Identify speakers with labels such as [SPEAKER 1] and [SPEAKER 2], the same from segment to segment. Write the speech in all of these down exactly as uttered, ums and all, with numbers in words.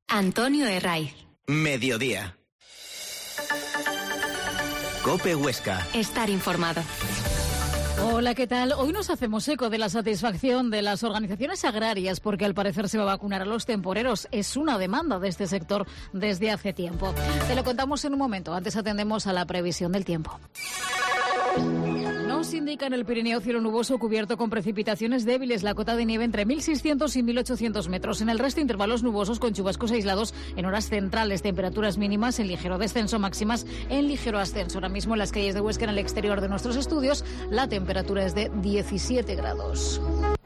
[SPEAKER 1] Antonio Herraiz.
[SPEAKER 2] Mediodía. COPE Huesca.
[SPEAKER 1] Estar informado.
[SPEAKER 3] Hola, ¿qué tal? Hoy nos hacemos eco de la satisfacción de las organizaciones agrarias porque al parecer se va a vacunar a los temporeros. Es una demanda de este sector desde hace tiempo. Te lo contamos en un momento. Antes atendemos a la previsión del tiempo. Nos indica en el Pirineo cielo nuboso cubierto con precipitaciones débiles, la cota de nieve entre mil seiscientos y mil ochocientos metros. En el resto, intervalos nubosos con chubascos aislados en horas centrales, temperaturas mínimas en ligero descenso, máximas en ligero ascenso. Ahora mismo en las calles de Huesca, en el exterior de nuestros estudios, la temperatura es de diecisiete grados.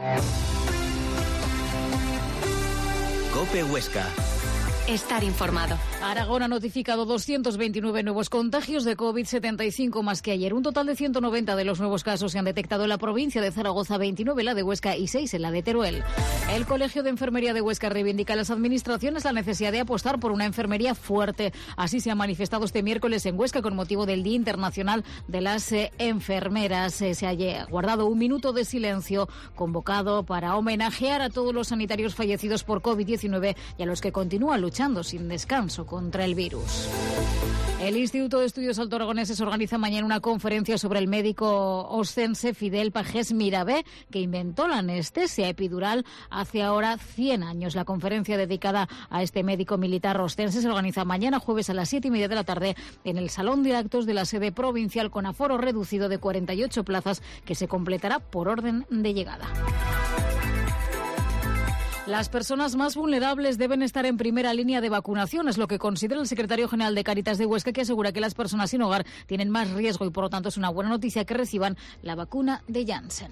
[SPEAKER 2] COPE Huesca.
[SPEAKER 1] Estar informado.
[SPEAKER 3] Aragón ha notificado doscientos veintinueve nuevos contagios de COVID, setenta y cinco más que ayer. Un total de ciento noventa de los nuevos casos se han detectado en la provincia de Zaragoza, veintinueve en la de Huesca y seis en la de Teruel. El Colegio de Enfermería de Huesca reivindica a las administraciones la necesidad de apostar por una enfermería fuerte. Así se ha manifestado este miércoles en Huesca con motivo del Día Internacional de las eh, Enfermeras. Eh, se ha guardado un minuto de silencio convocado para homenajear a todos los sanitarios fallecidos por COVID diecinueve y a los que continúan luchando sin descanso contra el virus. El Instituto de Estudios Alto Aragoneses organiza mañana una conferencia sobre el médico ostense Fidel Pagés Mirabé, que inventó la anestesia epidural hace ahora cien años. La conferencia dedicada a este médico militar ostense se organiza mañana jueves a las siete y media de la tarde en el Salón de Actos de la sede provincial con aforo reducido de cuarenta y ocho plazas que se completará por orden de llegada. Las personas más vulnerables deben estar en primera línea de vacunación, es lo que considera el secretario general de Cáritas de Huesca, que asegura que las personas sin hogar tienen más riesgo y por lo tanto es una buena noticia que reciban la vacuna de Janssen.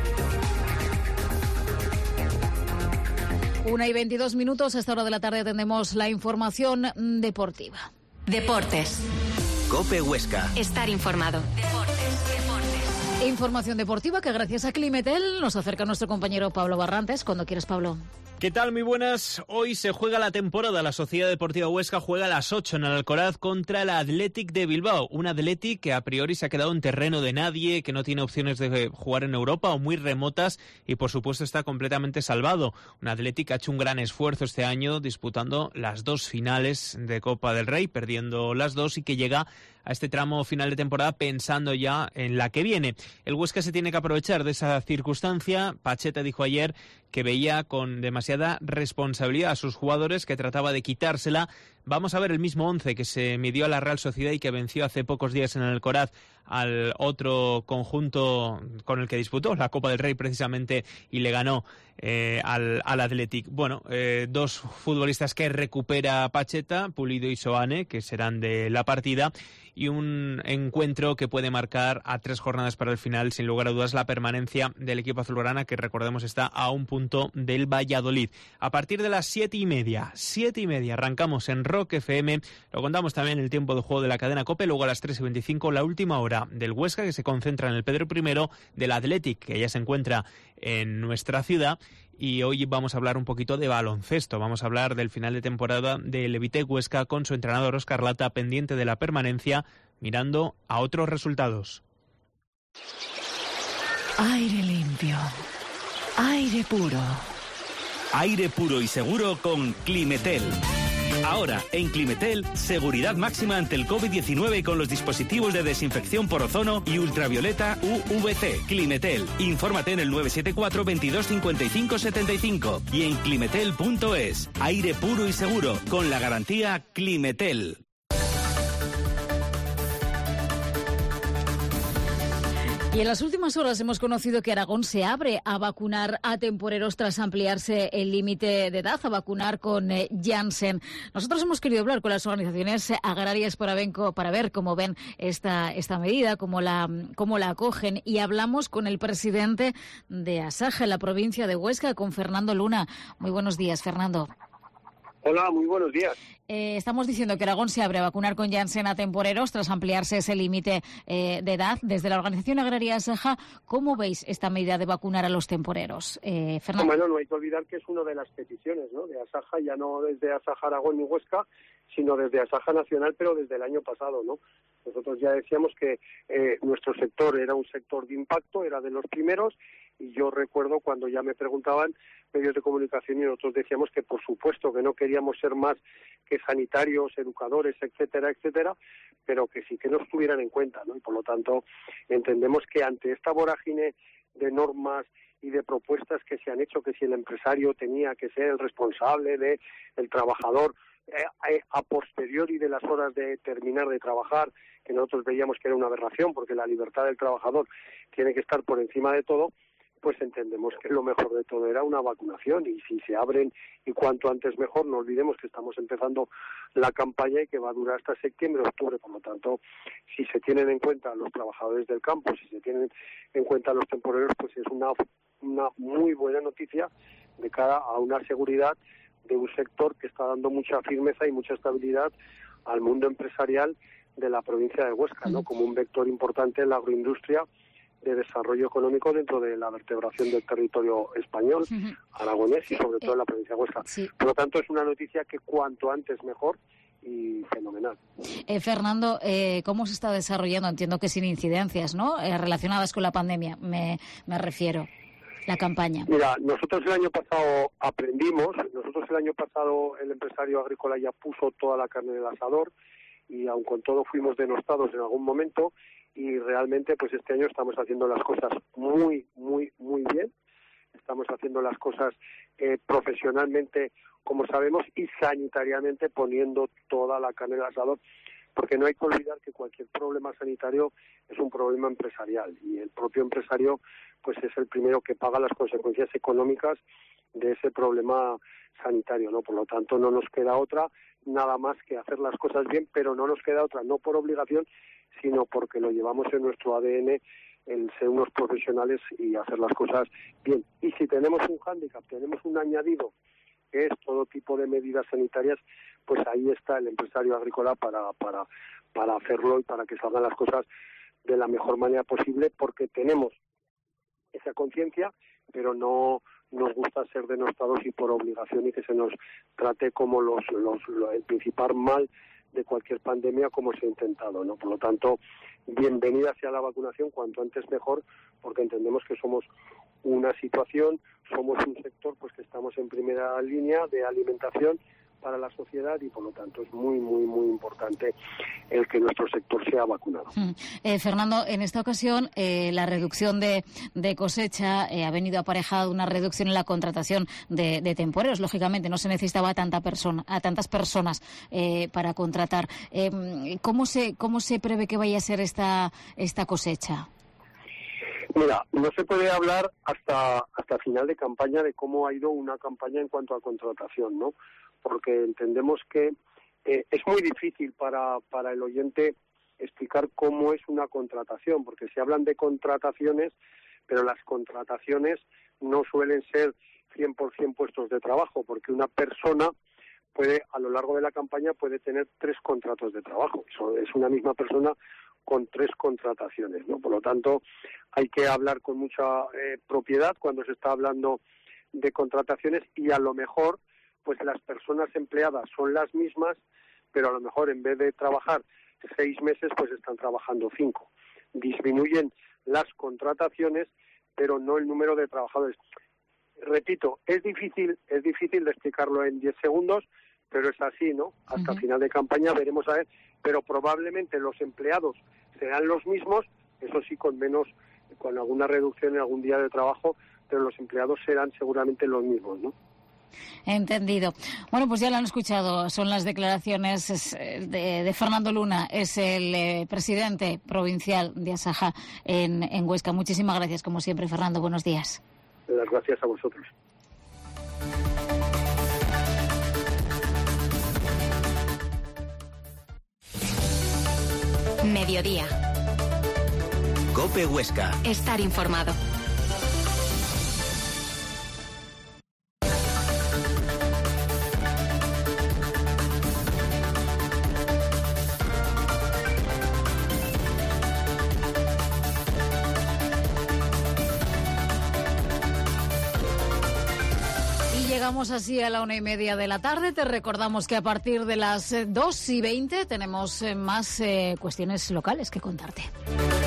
[SPEAKER 3] Una y veintidós minutos, a esta hora de la tarde atendemos la información deportiva.
[SPEAKER 1] Deportes.
[SPEAKER 2] COPE Huesca.
[SPEAKER 1] Estar informado. Deportes.
[SPEAKER 3] Información deportiva que gracias a Climetel nos acerca nuestro compañero Pablo Barrantes. Cuando quieras, Pablo.
[SPEAKER 4] ¿Qué tal? Muy buenas. Hoy se juega la temporada. La Sociedad Deportiva Huesca juega a las ocho en el Alcoraz contra el Athletic de Bilbao. Un Athletic que a priori se ha quedado en terreno de nadie, que no tiene opciones de jugar en Europa o muy remotas y por supuesto está completamente salvado. Un Athletic que ha hecho un gran esfuerzo este año disputando las dos finales de Copa del Rey, perdiendo las dos y que llega a este tramo final de temporada pensando ya en la que viene. El Huesca se tiene que aprovechar de esa circunstancia. Pacheta dijo ayer que veía con demasiada responsabilidad a sus jugadores, que trataba de quitársela. Vamos a ver el mismo once que se midió a la Real Sociedad y que venció hace pocos días en el Alcoraz al otro conjunto con el que disputó la Copa del Rey precisamente y le ganó eh, al, al Athletic. Bueno, eh, dos futbolistas que recupera Pacheta, Pulido y Soane, que serán de la partida, y un encuentro que puede marcar a tres jornadas para el final, sin lugar a dudas, la permanencia del equipo azulgrana, que recordemos está a un punto del Valladolid. A partir de las siete y media, siete y media, arrancamos en Rock F M, lo contamos también en el tiempo de juego de la cadena COPE, luego a las tres y veinticinco, la última hora del Huesca, que se concentra en el Pedro primero, del Athletic, que ya se encuentra en nuestra ciudad. Y hoy vamos a hablar un poquito de baloncesto. Vamos a hablar del final de temporada del Levitec Huesca con su entrenador Óscar Lata, pendiente de la permanencia, mirando a otros resultados.
[SPEAKER 5] Aire limpio, aire puro.
[SPEAKER 6] Aire puro y seguro con Climetel. Ahora, en Climetel, seguridad máxima ante el COVID diecinueve con los dispositivos de desinfección por ozono y ultravioleta U V C. Climetel. Infórmate en el nueve siete cuatro, veintidós, cincuenta y cinco, setenta y cinco y en climetel punto es. Aire puro y seguro con la garantía Climetel.
[SPEAKER 3] Y en las últimas horas hemos conocido que Aragón se abre a vacunar a temporeros tras ampliarse el límite de edad, a vacunar con eh, Janssen. Nosotros hemos querido hablar con las organizaciones agrarias para, ven, para ver cómo ven esta, esta medida, cómo la, cómo la acogen, y hablamos con el presidente de Asaja en la provincia de Huesca, con Fernando Luna. Muy buenos días, Fernando.
[SPEAKER 7] Hola, muy buenos días.
[SPEAKER 3] Eh, estamos diciendo que Aragón se abre a vacunar con Janssen a temporeros tras ampliarse ese límite eh, de edad. Desde la Organización Agraria Asaja, ¿cómo veis esta medida de vacunar a los temporeros? Eh, Fernando.
[SPEAKER 7] Bueno, no hay que olvidar que es una de las peticiones, ¿no?, de Asaja, ya no desde Asaja Aragón y Huesca, sino desde Asaja Nacional, pero desde el año pasado, ¿no? Nosotros ya decíamos que eh, nuestro sector era un sector de impacto, era de los primeros, Y yo recuerdo cuando ya me preguntaban medios de comunicación y nosotros decíamos que por supuesto que no queríamos ser más que sanitarios, educadores, etcétera, etcétera, pero que sí que nos tuvieran en cuenta, ¿no? Y por lo tanto entendemos que ante esta vorágine de normas y de propuestas que se han hecho, que si el empresario tenía que ser el responsable de el trabajador eh, a posteriori de las horas de terminar de trabajar, que nosotros veíamos que era una aberración porque la libertad del trabajador tiene que estar por encima de todo, pues entendemos que lo mejor de todo era una vacunación, y si se abren y cuanto antes mejor. No olvidemos que estamos empezando la campaña y que va a durar hasta septiembre, octubre. Por lo tanto, si se tienen en cuenta los trabajadores del campo, si se tienen en cuenta los temporeros, pues es una, una muy buena noticia de cara a una seguridad de un sector que está dando mucha firmeza y mucha estabilidad al mundo empresarial de la provincia de Huesca, ¿no? Como un vector importante en la agroindustria de desarrollo económico dentro de la vertebración del territorio español, uh-huh. aragonés y sobre todo en la provincia de Huesca. Sí. Por lo tanto, es una noticia que cuanto antes mejor y fenomenal.
[SPEAKER 3] Eh, Fernando, eh, ¿cómo se está desarrollando? Entiendo que sin incidencias, ¿no? Eh, relacionadas con la pandemia, me, me refiero, la campaña.
[SPEAKER 7] Mira, nosotros el año pasado aprendimos, nosotros el año pasado el empresario agrícola ya puso toda la carne en el asador, y aun con todo fuimos denostados en algún momento, y realmente pues este año estamos haciendo las cosas muy, muy, muy bien. Estamos haciendo las cosas eh, profesionalmente, como sabemos, y sanitariamente poniendo toda la carne en el asador, porque no hay que olvidar que cualquier problema sanitario es un problema empresarial, y el propio empresario pues es el primero que paga las consecuencias económicas de ese problema sanitario, ¿no? Por lo tanto, no nos queda otra nada más que hacer las cosas bien, pero no nos queda otra, no por obligación, sino porque lo llevamos en nuestro A D N, el ser unos profesionales y hacer las cosas bien. Y si tenemos un hándicap, tenemos un añadido, que es todo tipo de medidas sanitarias, pues ahí está el empresario agrícola para, para, para hacerlo y para que salgan las cosas de la mejor manera posible, porque tenemos esa conciencia, pero no nos gusta ser denostados y por obligación, y que se nos trate como los, los, los el principal mal de cualquier pandemia, como se ha intentado, ¿no? Por lo tanto, bienvenida sea la vacunación, cuanto antes mejor, porque entendemos que somos una situación, somos un sector pues que estamos en primera línea de alimentación para la sociedad, y por lo tanto es muy, muy, muy importante el que nuestro sector sea vacunado.
[SPEAKER 3] Mm. Eh, Fernando, en esta ocasión eh, la reducción de, de cosecha eh, ha venido aparejada una reducción en la contratación de, de temporeros. Lógicamente no se necesitaba a, tanta persona, a tantas personas eh, para contratar. Eh, ¿cómo se, cómo se prevé que vaya a ser esta, esta cosecha?
[SPEAKER 7] Mira, no se puede hablar hasta, hasta final de campaña de cómo ha ido una campaña en cuanto a contratación, ¿no? Porque entendemos que eh, es muy difícil para, para el oyente explicar cómo es una contratación, porque se hablan de contrataciones, pero las contrataciones no suelen ser cien por ciento puestos de trabajo, porque una persona puede, a lo largo de la campaña, puede tener tres contratos de trabajo. Eso es una misma persona con tres contrataciones, ¿no? Por lo tanto, hay que hablar con mucha eh, propiedad cuando se está hablando de contrataciones, y a lo mejor pues las personas empleadas son las mismas, pero a lo mejor en vez de trabajar seis meses, pues están trabajando cinco. Disminuyen las contrataciones, pero no el número de trabajadores. Repito, es difícil, es difícil de explicarlo en diez segundos, pero es así, ¿no? Hasta uh-huh. final de campaña veremos a ver, pero probablemente los empleados serán los mismos, eso sí, con menos, con alguna reducción en algún día de trabajo, pero los empleados serán seguramente los mismos, ¿no?
[SPEAKER 3] Entendido. Bueno, pues ya lo han escuchado, son las declaraciones de, de Fernando Luna, es el eh, presidente provincial de Asaja en, en Huesca. Muchísimas gracias, como siempre, Fernando. Buenos días.
[SPEAKER 7] Las gracias a vosotros.
[SPEAKER 1] Mediodía.
[SPEAKER 2] COPE Huesca.
[SPEAKER 1] Estar informado.
[SPEAKER 3] Llegamos así a la una y media de la tarde. Te recordamos que a partir de las dos y veinte tenemos más eh, cuestiones locales que contarte.